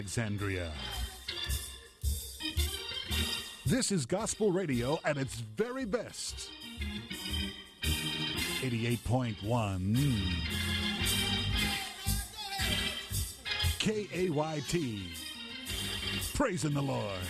Alexandria. This is gospel radio at its very best. 88.1 KAYT. Praising the Lord.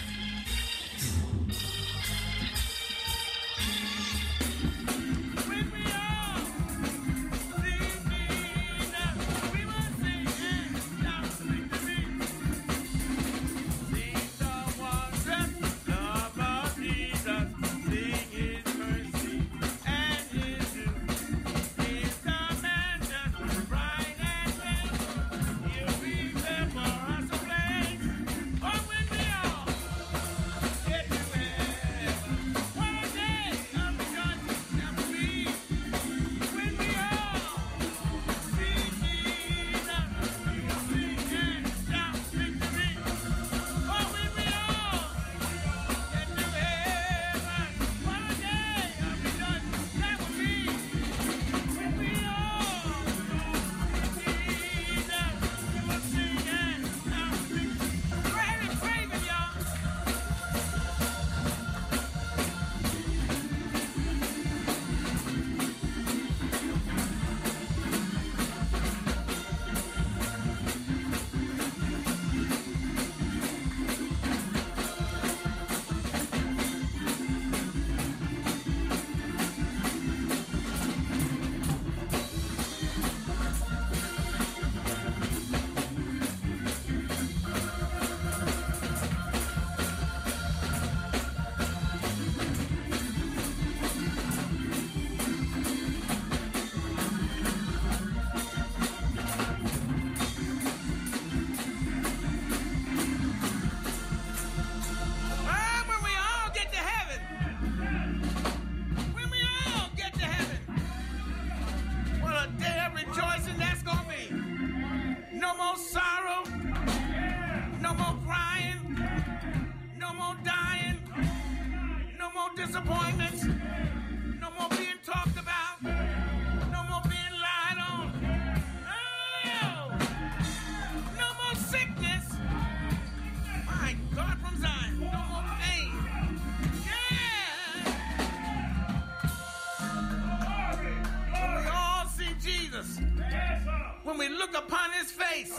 When we look upon his face.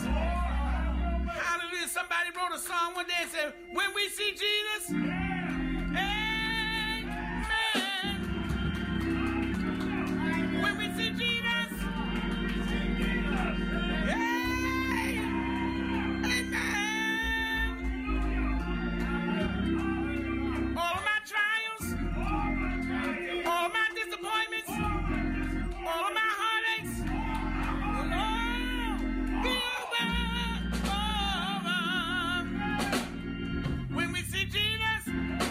Hallelujah. Somebody wrote a song one day and said, when we see Jesus, amen. When we see Jesus, amen. All of my trials, all of my disappointments, all of my heartaches, when we see Jesus,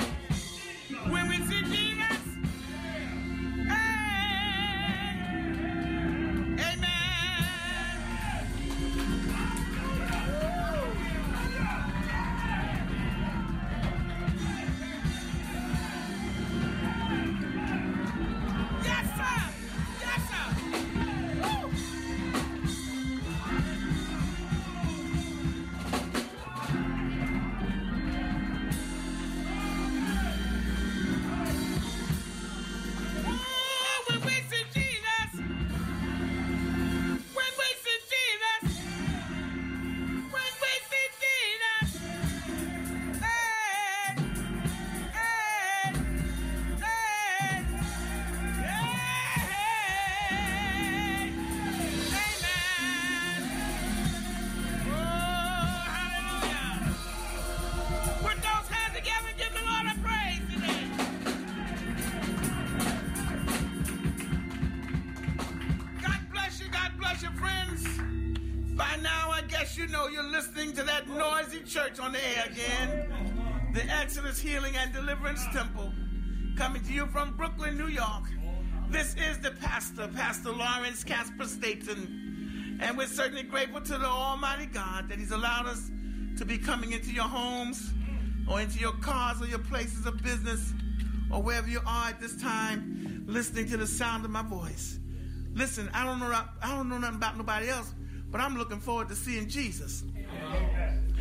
you know you're listening to that noisy church on the air again. The Exodus Healing and Deliverance Temple, coming to you from Brooklyn, New York. This is the Pastor Lawrence Casper Staten. And we're certainly grateful to the Almighty God that He's allowed us to be coming into your homes or into your cars or your places of business or wherever you are at this time, listening to the sound of my voice. Listen, I don't know nothing about nobody else, but I'm looking forward to seeing Jesus.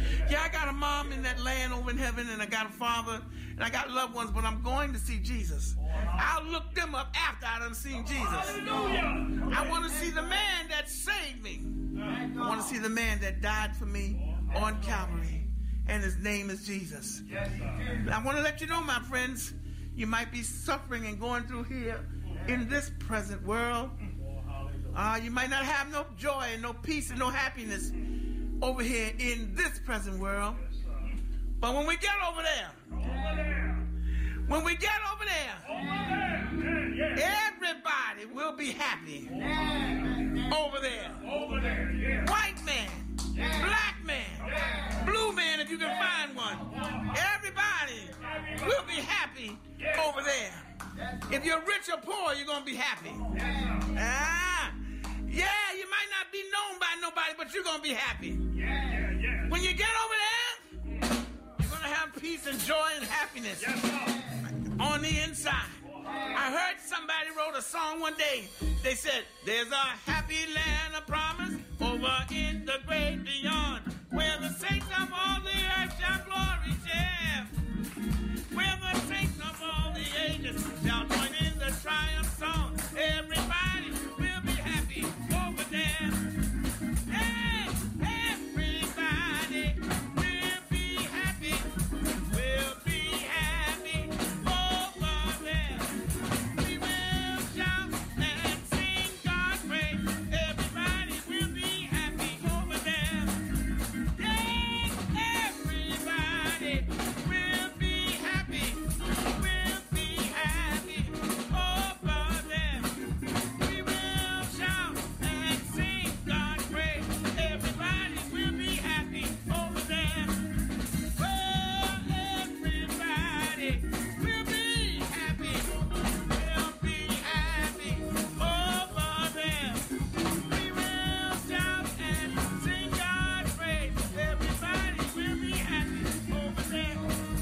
Yeah, I got a mom in that land over in heaven, and I got a father, and I got loved ones, but I'm going to see Jesus. I'll look them up after I done seen Jesus. I want to see the man that saved me. I want to see the man that died for me on Calvary, and his name is Jesus. I want to let you know, my friends, you might be suffering and going through here in this present world. You might not have no joy and no peace and no happiness over here in this present world. But when we get over there, everybody will be happy over there. White man, black man, blue man, if you can find one. Everybody will be happy over there. If you're rich or poor, you're going to be happy. Yeah, you might not be known by nobody, but you're going to be happy. When you get over there, you're going to have peace and joy and happiness on the inside. I heard somebody wrote a song one day. They said, there's a happy land of promise over in the great beyond, where the saints of all the earth shall glory share. Where the saints of all the ages shall join in the triumph song. Everybody will be happy over there. Hey, everybody will be happy. We'll be happy over there. We will shout and sing God's praise. Everybody will be happy over there. Hey, everybody will be happy. We'll be happy over there. We will shout and sing God's praise. Everybody will be happy over there. Oh, everybody will be happy. We'll be happy over there. We will shout and sing God's praise. Everybody will be happy over there.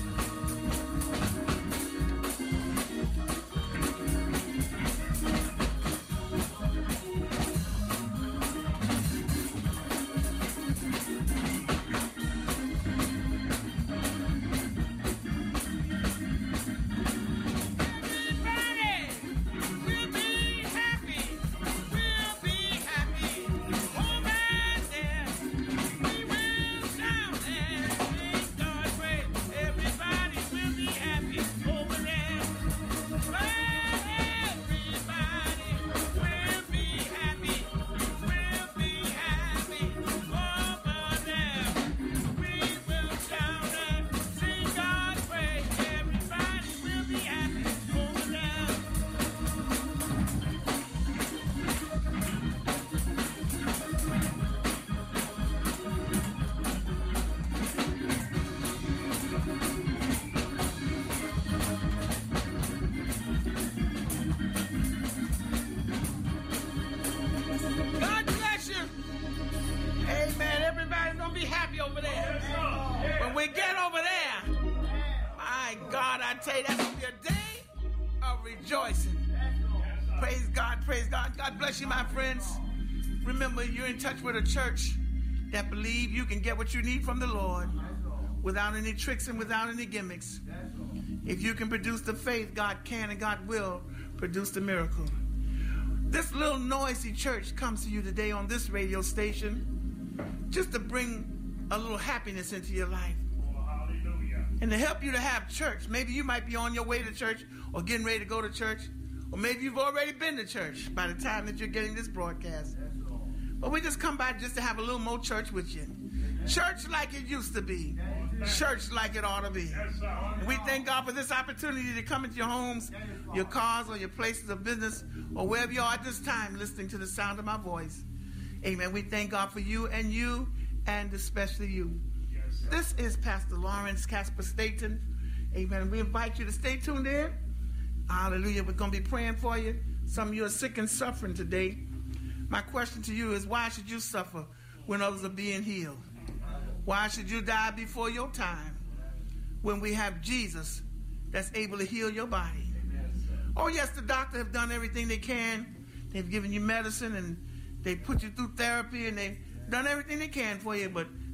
God bless you. Amen. Everybody's going to be happy over there. When we get over there, my God, I tell you, that's going to be a day of rejoicing. Praise God, praise God. God bless you, my friends. Remember, you're in touch with a church that believe you can get what you need from the Lord without any tricks and without any gimmicks. If you can produce the faith, God can and God will produce the miracle. This little noisy church comes to you today on this radio station just to bring a little happiness into your life. And to help you to have church. Maybe you might be on your way to church or getting ready to go to church. Or maybe you've already been to church by the time that you're getting this broadcast. But we just come by just to have a little more church with you. Church like it used to be. Church like it ought to be. And we thank God for this opportunity to come into your homes, your cars, or your places of business, or wherever you are at this time listening to the sound of my voice. Amen. We thank God for you, and especially you. This is Pastor Lawrence Casper Staten. Amen. We invite you to stay tuned in. Hallelujah. We're going to be praying for you. Some of you are sick and suffering today. My question to you is, why should you suffer when others are being healed? Why should you die before your time when we have Jesus that's able to heal your body? Oh, yes, the doctor have done everything they can. They've given you medicine and they put you through therapy and they've done everything they can for you, but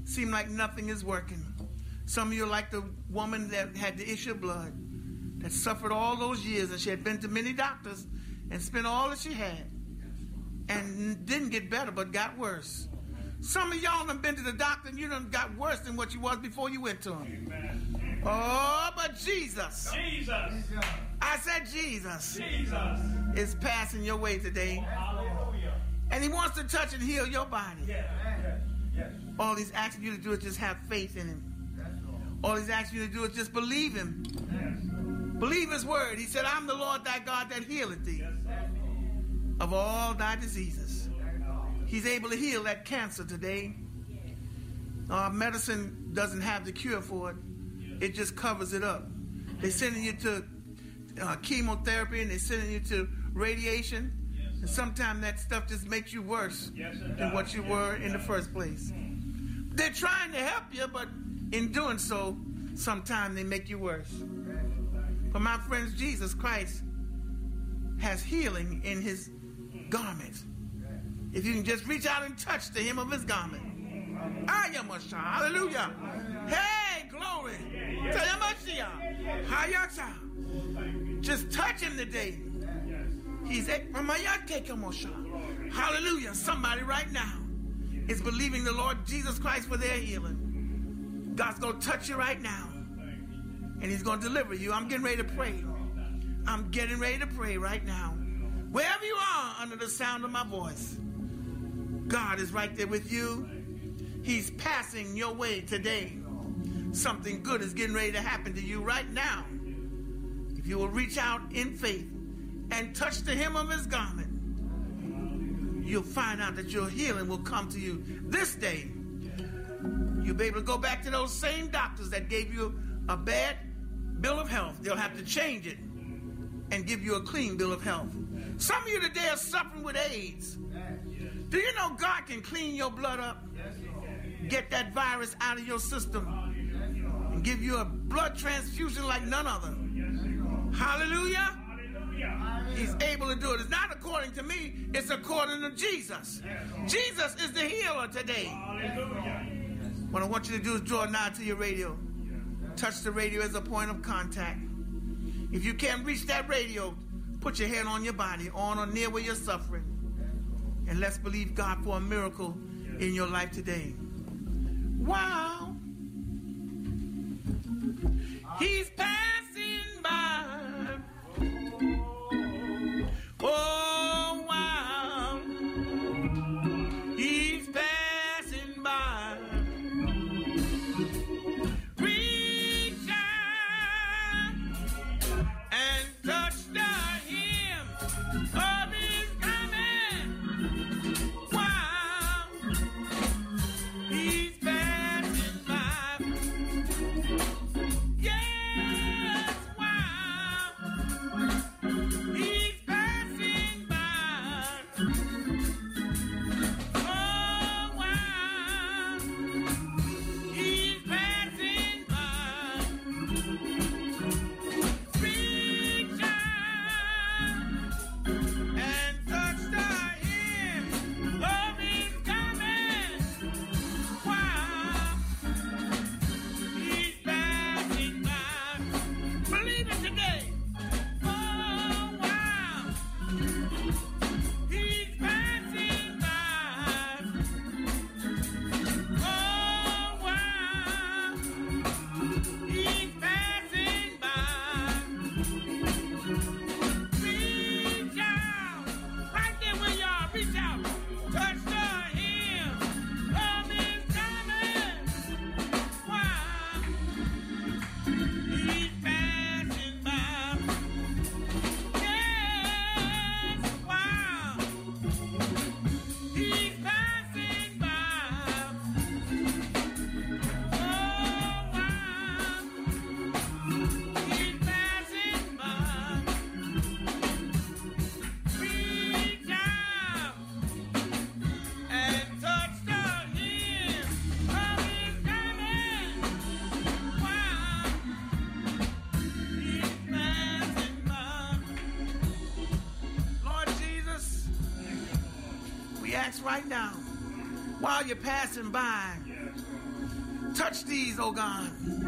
seem like nothing is working. Some of you are like the woman that had the issue of blood, that suffered all those years, and she had been to many doctors and spent all that she had and didn't get better but got worse. Some of y'all have been to the doctor and you done got worse than what you was before you went to him. Amen. Oh, but Jesus. I said Jesus is passing your way today. Hallelujah. And he wants to touch and heal your body. Yes. All he's asking you to do is just have faith in him. All he's asking you to do is just believe him. Yes. Believe his word. He said, I'm the Lord thy God that healeth thee of all thy diseases. He's able to heal that cancer today. Medicine doesn't have the cure for it. It just covers it up. They're sending you to chemotherapy, and they're sending you to radiation. And sometimes that stuff just makes you worse than what you were in the first place. They're trying to help you, but in doing so, sometimes they make you worse. But my friends, Jesus Christ has healing in his garment. If you can just reach out and touch the hem of his garment. Hallelujah. Hey, glory. Just touch him today. He's hallelujah. Somebody right now is believing the Lord Jesus Christ for their healing. God's going to touch you right now. And he's going to deliver you. I'm getting ready to pray. I'm getting ready to pray right now. Wherever you are under the sound of my voice, God is right there with you. He's passing your way today. Something good is getting ready to happen to you right now. If you will reach out in faith and touch the hem of his garment, you'll find out that your healing will come to you this day. You'll be able to go back to those same doctors that gave you a bad bill of health. They'll have to change it and give you a clean bill of health. Some of you today are suffering with AIDS. Do you know God can clean your blood up? Get that virus out of your system and give you a blood transfusion like none other. Hallelujah. He's able to do it. It's not according to me. It's according to Jesus. Jesus is the healer today. What I want you to do is draw nigh to your radio. Touch the radio as a point of contact. If you can't reach that radio, put your hand on your body, on or near where you're suffering. And let's believe God for a miracle in your life today. Wow. He's passing by. Oh, wow. He's passing by. Reach out and touch the hem of his garment. Wow. He's passing by. Yes, wow. He's passing by. Oh, wow. He's passing by. Reach out and touch the hem of his garment. Wow. He's passing by. Believe it today. Oh, wow. He's passing by. Oh, wow. He's passing by. Reach out. Right there where you are. Reach out. Touch the hem of his garment. Wow. He's passing by. Yes, wow. He's passing by. Oh, wow. He's passing by. Reach out and touch the hem of his garment. Wow. He's passing by. Lord Jesus, we ask right now, while you're passing by, Touch these, oh God,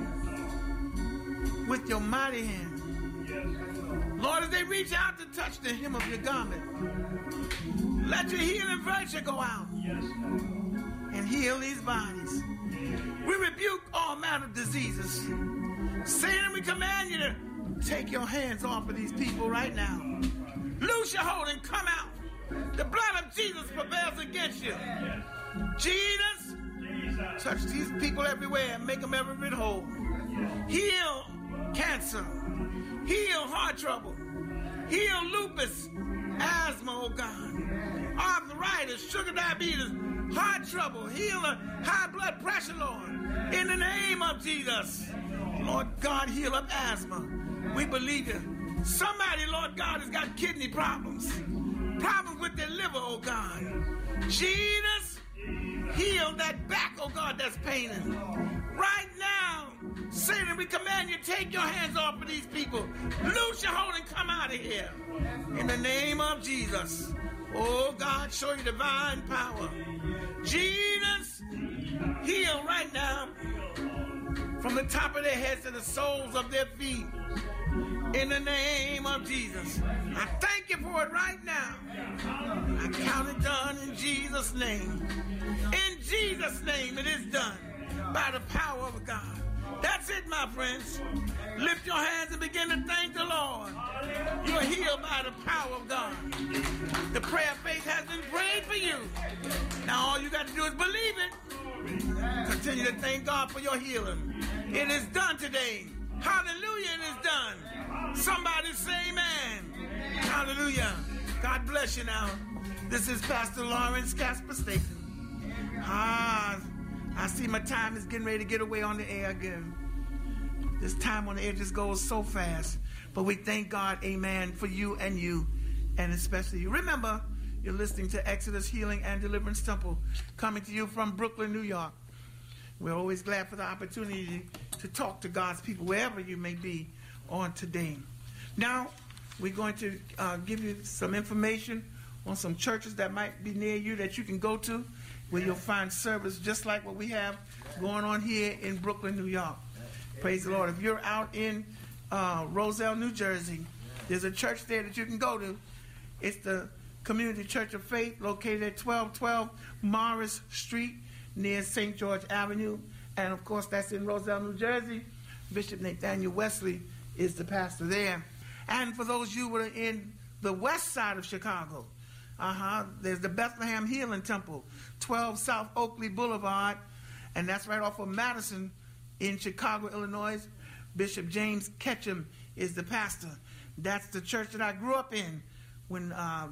with your mighty hand. Lord, as they reach out to touch the hem of your garment, let your healing virtue go out and heal these bodies. We rebuke all manner of diseases. Satan, we command you to take your hands off of these people right now. Loose your hold and come out. The blood of Jesus prevails against you. Jesus, touch these people everywhere and make them every bit whole. Heal cancer. Heal heart trouble. Heal lupus, asthma, oh God. Arthritis, sugar diabetes, heart trouble. Heal the high blood pressure, Lord. In the name of Jesus. Lord God, heal up asthma. We believe you. Somebody, Lord God, has got kidney problems. Problems with their liver, oh God. Jesus, heal that back, oh God, that's paining. Right now, Satan, we command you, take your hands off of these people. Loose your hold and come out of here. In the name of Jesus. Oh God, show your divine power. Jesus, heal right now. From the top of their heads to the soles of their feet. In the name of Jesus. I thank you for it right now. I count it done in Jesus' name. In Jesus' name it is done. By the power of God. That's it, my friends. Lift your hands and begin to thank the Lord. You're healed by the power of God. The prayer of faith has been prayed for you. Now all you got to do is believe it. Continue to thank God for your healing. It is done today. Hallelujah, it is done. Somebody say amen. Hallelujah. God bless you now. This is Pastor Lawrence Casper Staten. I see my time is getting ready to get away on the air again. This time on the air just goes so fast. But we thank God, amen, for you, and especially you. Remember, you're listening to Exodus Healing and Deliverance Temple, coming to you from Brooklyn, New York. We're always glad for the opportunity to talk to God's people, wherever you may be on today. Now, we're going to give you some information on some churches that might be near you that you can go to, where you'll find service just like what we have going on here in Brooklyn, New York. Praise the Lord. If you're out in Roselle, New Jersey, there's a church there that you can go to. It's the Community Church of Faith, located at 1212 Morris Street, near St. George Avenue. And, of course, that's in Roselle, New Jersey. Bishop Nathaniel Wesley is the pastor there. And for those of you who are in the west side of Chicago, there's the Bethlehem Healing Temple, 12 South Oakley Boulevard, and that's right off of Madison in Chicago, Illinois. Bishop James Ketchum is the pastor. That's the church that I grew up in when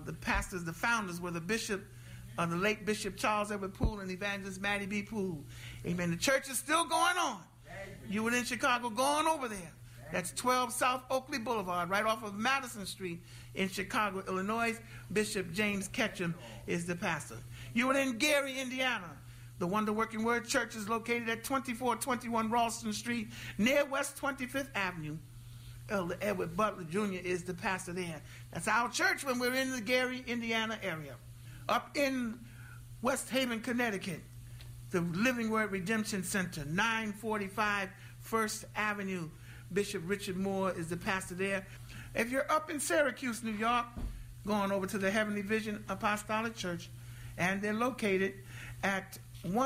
the founders were the bishop, the late Bishop Charles Edward Poole and Evangelist Mattie B. Poole. Amen. The church is still going on. You were in Chicago, go on over there. That's 12 South Oakley Boulevard, right off of Madison Street in Chicago, Illinois. Bishop James Ketchum is the pastor. You were in Gary, Indiana. The Wonder Working Word Church is located at 2421 Ralston Street, near West 25th Avenue. Elder Edward Butler Jr. is the pastor there. That's our church when we're in the Gary, Indiana area. Up in West Haven, Connecticut, the Living Word Redemption Center, 945 First Avenue. Bishop Richard Moore is the pastor there. If you're up in Syracuse, New York, going over to the Heavenly Vision Apostolic Church, and they're located at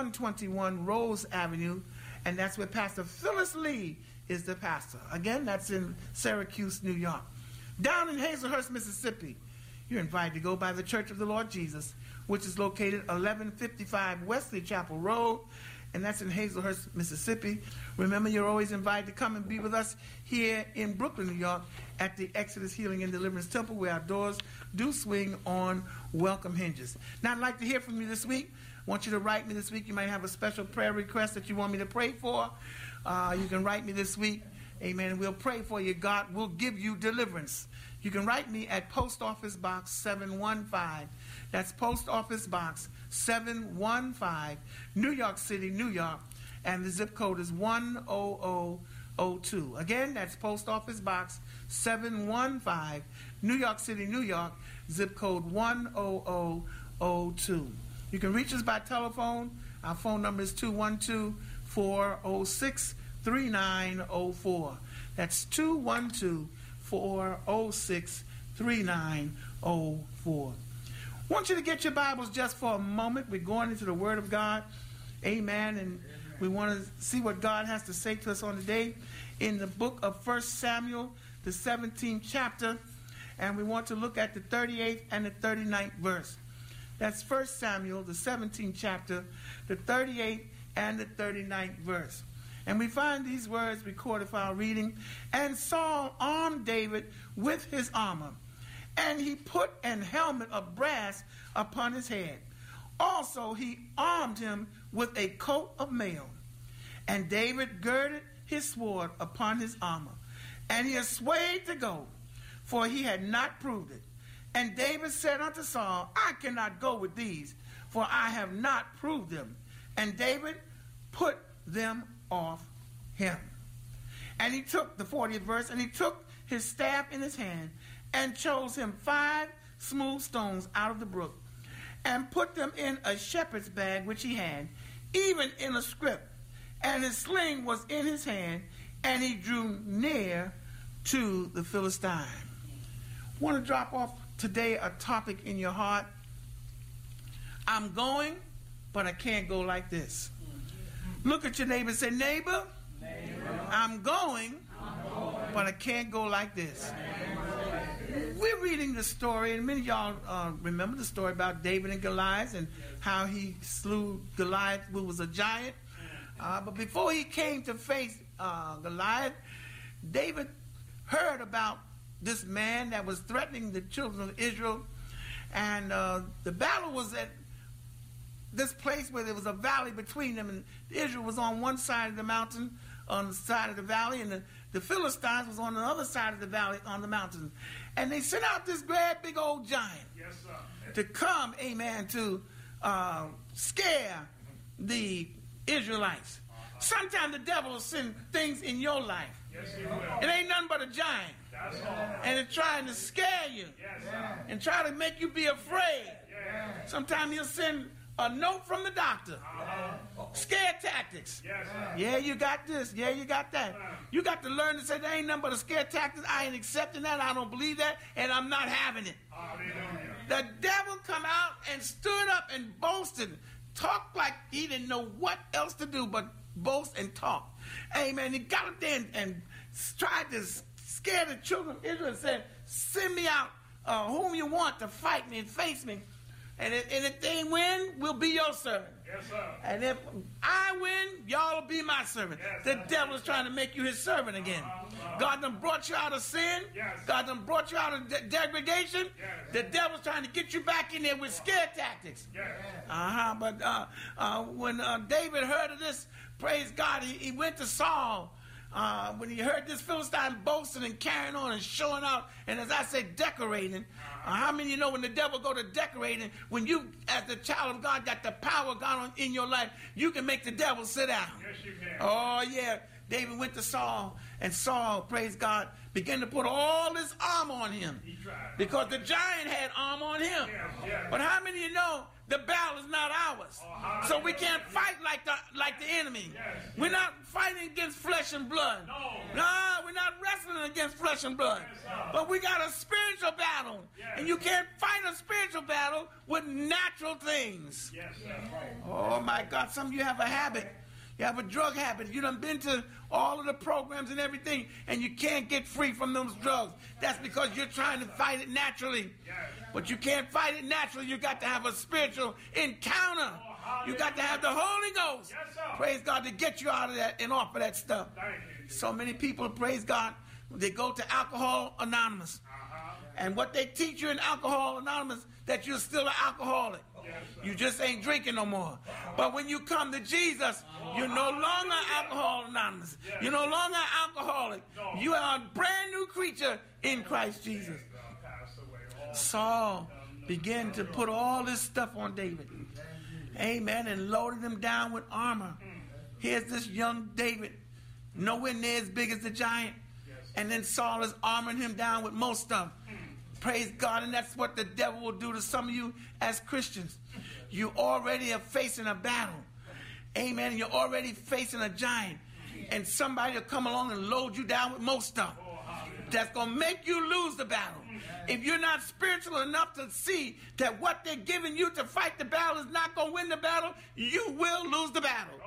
121 Rose Avenue, and that's where Pastor Phyllis Lee is the pastor. Again, that's in Syracuse, New York. Down in Hazelhurst, Mississippi, you're invited to go by the Church of the Lord Jesus, which is located 1155 Wesley Chapel Road, and that's in Hazelhurst, Mississippi. Remember, you're always invited to come and be with us here in Brooklyn, New York, at the Exodus Healing and Deliverance Temple, where our doors do swing on welcome hinges. Now, I'd like to hear from you this week. I want you to write me this week. You might have a special prayer request that you want me to pray for. You can write me this week. Amen. And we'll pray for you. God will give you deliverance. You can write me at Post Office Box 715. That's Post Office Box 715, New York City, New York. And the zip code is 10002. Again, that's Post Office Box 715, New York City, New York. Zip code 10002. You can reach us by telephone. Our phone number is 212-406-3904. That's 212-406-3904. I want you to get your Bibles just for a moment. We're going into the Word of God. Amen. And we want to see what God has to say to us on today in the book of 1 Samuel, the 17th chapter. And we want to look at the 38th and the 39th verse. That's 1 Samuel, the 17th chapter, the 38th and the 39th verse. And we find these words recorded for our reading. And Saul armed David with his armor, and he put an helmet of brass upon his head. Also he armed him with a coat of mail. And David girded his sword upon his armor, and he assayed to go, for he had not proved it. And David said unto Saul, I cannot go with these, for I have not proved them. And David put them off him. And he took, the 40th verse, and he took his staff in his hand, and chose him 5 smooth stones out of the brook, and put them in a shepherd's bag which he had, even in a scrip. And his sling was in his hand, and he drew near to the Philistine. I want to drop off today a topic in your heart. I'm going, but I can't go like this. Look at your neighbor and say, neighbor, I'm going, but I can't go like this. We're reading the story, and many of y'all remember the story about David and Goliath and how he slew Goliath, who was a giant. But before he came to face Goliath, David heard about this man that was threatening the children of Israel. And the battle was at this place where there was a valley between them, and Israel was on one side of the mountain, on the side of the valley, and the Philistines was on the other side of the valley on the mountain. And they sent out this great big old giant to come, amen, to scare the Israelites. Sometimes the devil will send things in your life. It ain't nothing but a giant. And it's trying to scare you and try to make you be afraid. Sometimes he'll send a note from the doctor. Scare tactics. Yeah, you got this. Yeah, you got that. You got to learn to say, there ain't nothing but a scare tactics. I ain't accepting that. I don't believe that. And I'm not having it. The devil come out and stood up and boasted. Talked like he didn't know what else to do but boast and talk. Amen. He got up there and tried to scare the children of Israel and said, send me out whom you want to fight me and face me. And if they win, we'll be your servant. Yes, sir. And if I win, y'all will be my servant. Yes, the devil is trying to make you his servant again. God done brought you out of sin. Yes. God done brought you out of degradation. Yes. The devil's trying to get you back in there with scare tactics. Yes. But when David heard of this, praise God, he went to Saul. When he heard this Philistine boasting and carrying on and showing out, and as I said, decorating. How many of you know when the devil go to decorating, when you, as the child of God, got the power of God in your life, you can make the devil sit down. Yes, you can. Oh, yeah. David went to Saul, and Saul, praise God, began to put all this armor on him. Because the giant had armor on him. Yes. But how many of you know the battle is not ours? So we can't fight like the enemy. Yes. We're not fighting against flesh and blood. No, we're not wrestling against flesh and blood. Yes, but we got a spiritual battle. Yes. And you can't fight a spiritual battle with natural things. Yes, oh my God, some of you have a habit. You have a drug habit. You done been to all of the programs and everything, and you can't get free from those drugs. That's because you're trying to fight it naturally. But you can't fight it naturally. You got to have a spiritual encounter. You got to have the Holy Ghost. Praise God, to get you out of that and off of that stuff. So many people, praise God, they go to Alcohol Anonymous. And what they teach you in Alcohol Anonymous, that you're still an alcoholic. You just ain't drinking no more. But when you come to Jesus, you're no longer Alcohol Anonymous. You're no longer alcoholic. You are a brand new creature in Christ Jesus. Saul began to put all this stuff on David. Amen. And loaded him down with armor. Here's this young David, nowhere near as big as the giant. And then Saul is armoring him down with most stuff. Praise God. And that's what the devil will do to some of you as Christians. You already are facing a battle. amen, and you're already facing a giant, and somebody will come along and load you down with more stuff that's going to make you lose the battle. If you're not spiritual enough to see that what they're giving you to fight the battle is not going to win the battle, you will lose the battle.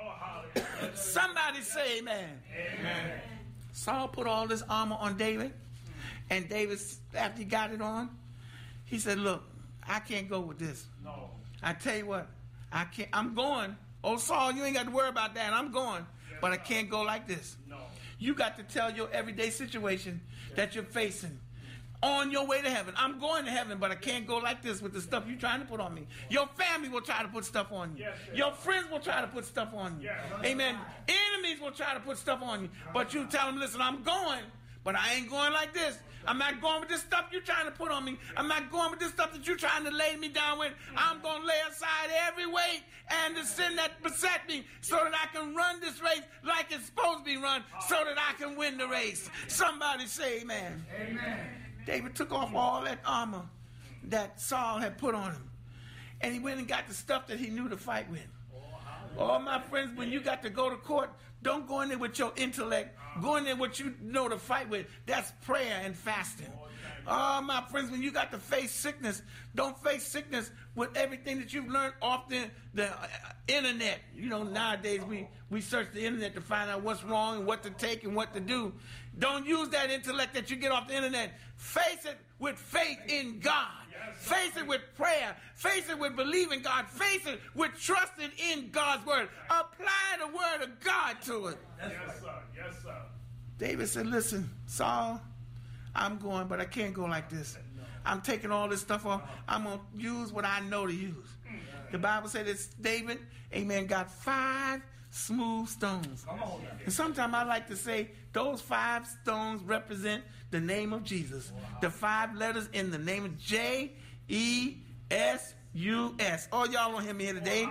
Somebody say amen. Amen. Saul put all this armor on David, and David, after he got it on, he said, look, I can't go with this. No. I tell you what, I can't. I'm going. Oh, Saul, you ain't got to worry about that. I'm going. But I can't go like this. No. You got to tell your everyday situation that you're facing on your way to heaven. I'm going to heaven, but I can't go like this with the stuff you're trying to put on me. Your family will try to put stuff on you. Your friends will try to put stuff on you. Amen. Enemies will try to put stuff on you. But you tell them, listen, I'm going, but I ain't going like this. I'm not going with this stuff you're trying to put on me. I'm not going with this stuff that you're trying to lay me down with. I'm going to lay aside every weight and the sin that beset me so that I can run this race like it's supposed to be run so that I can win the race. Somebody say amen. Amen. David took off all that armor that Saul had put on him, and he went and got the stuff that he knew to fight with. Oh, my friends, when you got to go to court, don't go in there with your intellect. Go in there with what you know to fight with. That's prayer and fasting. Oh, my friends, when you got to face sickness, don't face sickness with everything that you've learned off the internet. You know, nowadays we search the internet to find out what's wrong and what to take and what to do. Don't use that intellect that you get off the internet. Face it with faith in God. Face it with prayer. Face it with believing God. Face it with trusting in God's word. Apply the word of God to it. Yes, sir. Yes, sir. David said, listen, Saul, I'm going, but I can't go like this. I'm taking all this stuff off. I'm going to use what I know to use. The Bible said that David, amen, got 5 smooth stones. And sometimes I like to say those 5 stones represent the name of Jesus. The 5 letters in the name of J-E-S-U-S. Oh, y'all don't hear me here today.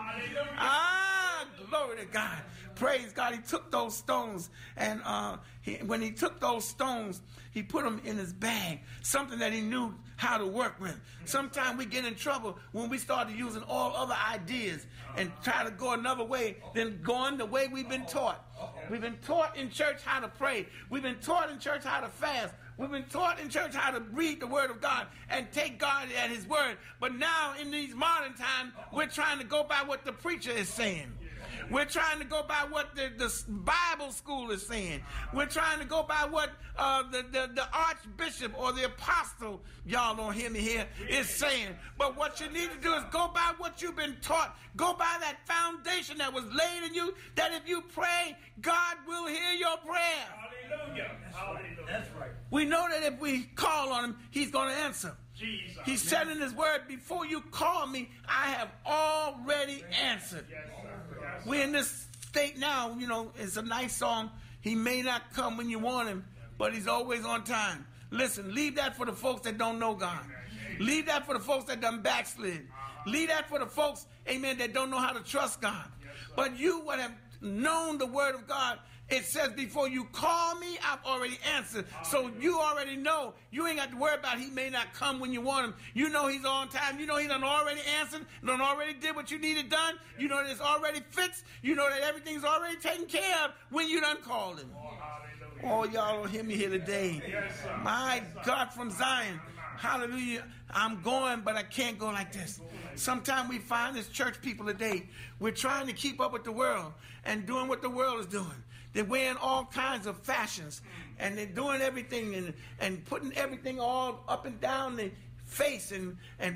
Glory to God. Praise God. He took those stones, and when he took those stones, he put them in his bag, something that he knew how to work with. Sometimes we get in trouble when we started using all other ideas and try to go another way than going the way we've been taught. We've been taught in church how to pray. We've been taught in church how to fast. We've been taught in church how to read the word of God and take God at his word. But now in these modern times, we're trying to go by what the preacher is saying. We're trying to go by what the Bible school is saying. We're trying to go by what the archbishop or the apostle, y'all don't hear me here, is saying. But what you need to do is go by what you've been taught. Go by that foundation that was laid in you, that if you pray, God will hear your prayer. Hallelujah. Hallelujah. That's right. We know that if we call on him, he's going to answer. Jesus. He said in his word, before you call me, I have already answered. Yes, sir. Yes, sir. We're in this state now, you know, it's a nice song. He may not come when you want him, but he's always on time. Listen, leave that for the folks that don't know God. Leave that for the folks that done backslid. Leave that for the folks, amen, that don't know how to trust God. But you would have known the word of God. It says, before you call me, I've already answered. So you already know. You ain't got to worry about he may not come when you want him. You know he's on time. You know he done already answered. Done already did what you needed done. You know that it's already fixed. You know that everything's already taken care of when you done called him. Oh, y'all don't hear me here today. My God from Zion. Hallelujah. I'm going, but I can't go like this. Sometimes we find as church people today, we're trying to keep up with the world and doing what the world is doing. They're wearing all kinds of fashions, and they're doing everything and putting everything all up and down the face and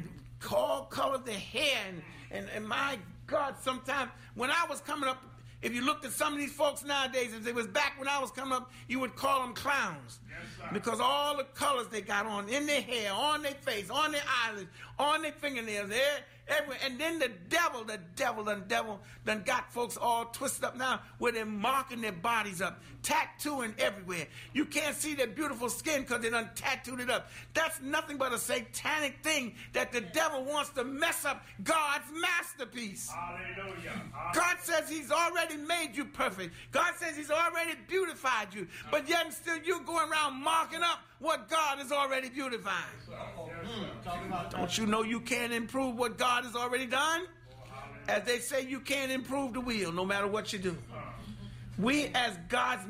all color the hair. And my God, sometimes when I was coming up, if you looked at some of these folks nowadays, if it was back when I was coming up, you would call them clowns. Yes, because all the colors they got on in their hair, on their face, on their eyelids, on their fingernails, everywhere. And then the devil done got folks all twisted up now where they're marking their bodies up, tattooing everywhere. You can't see their beautiful skin because they done tattooed it up. That's nothing but a satanic thing that the devil wants to mess up God's masterpiece. Hallelujah. God says he's already made you perfect. God says he's already beautified you. But yet and still you're going around marking up what God has already beautified. Don't you know you can't improve what God has already done? As they say, you can't improve the wheel no matter what you do. We as God's